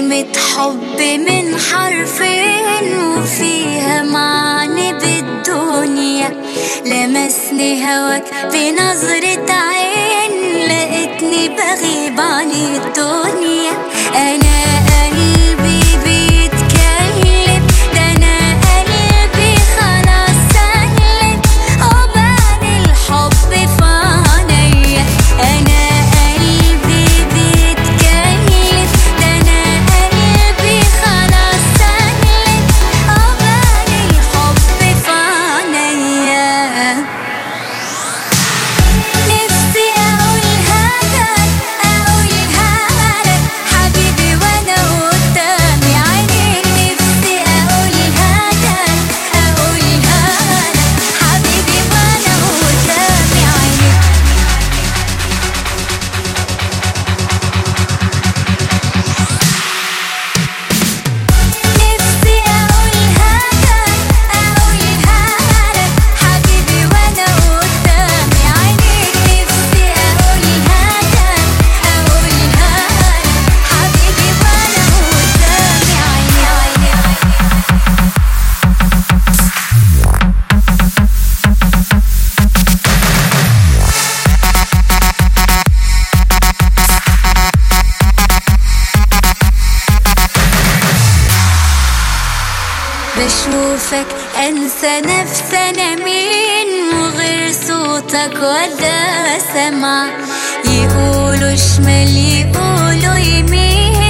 كلمة حب من حرفين وفيها معنى بالدنيا. لمسني هواك بنظرة عين، لقيتني بغيب عن الدنيا. أنا قلبي بيتكلم، ده أنا قلبي خلاص سلم وبان الحب في عينيا. أنا قلبي بيتكلم، ده أنا قلبي خلاص سلم وبان الحب في عينيا. نفسي أقولها لك حبيبي وأنا قدامي عينيك. نفسي أقولها لك حبيبي وأنا قدامي عينيك. نفسي أقولها لك حبيبي وأنا قدامي عينيك. نفسي أقولها لك حبيبي وأنا قدامي عينيك. بشوفك انسى نفسي انا مين، وغير صوتك ولا سمع. يقولوا شمال يقولوا يمين،